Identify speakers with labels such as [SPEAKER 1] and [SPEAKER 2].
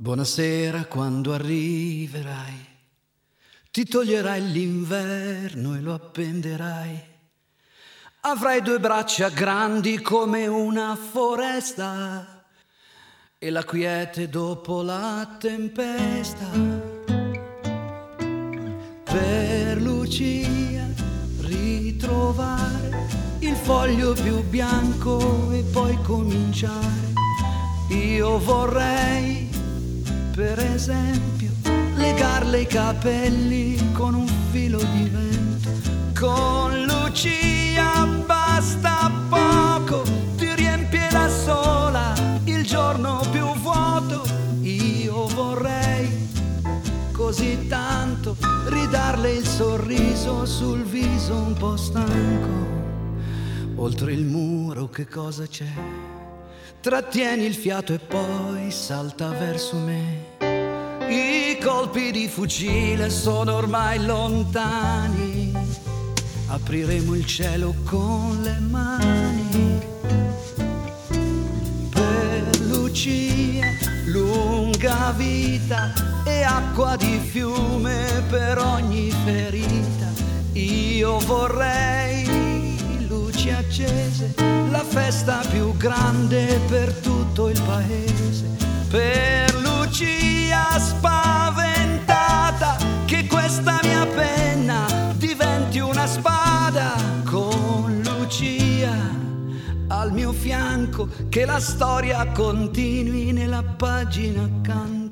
[SPEAKER 1] Buonasera quando arriverai, ti toglierai l'inverno e lo appenderai. Avrai due braccia grandi come una foresta e la quiete dopo la tempesta. Per Lucia ritrovare il foglio più bianco e poi cominciare. Io vorrei, per esempio, legarle i capelli con un filo di vento. Con Lucia basta poco, ti riempie da sola il giorno più vuoto. Io vorrei così tanto ridarle il sorriso sul viso un po' stanco. Oltre il muro che cosa c'è? Trattieni il fiato e poi salta verso me. I colpi di fucile sono ormai lontani, apriremo il cielo con le mani. Per Lucia lunga vita e acqua di fiume per ogni ferita. Io vorrei luci accese, la festa più grande per tutto il paese. Per Lucia spaventata, che questa mia penna diventi una spada. Con Lucia al mio fianco, che la storia continui nella pagina accanto.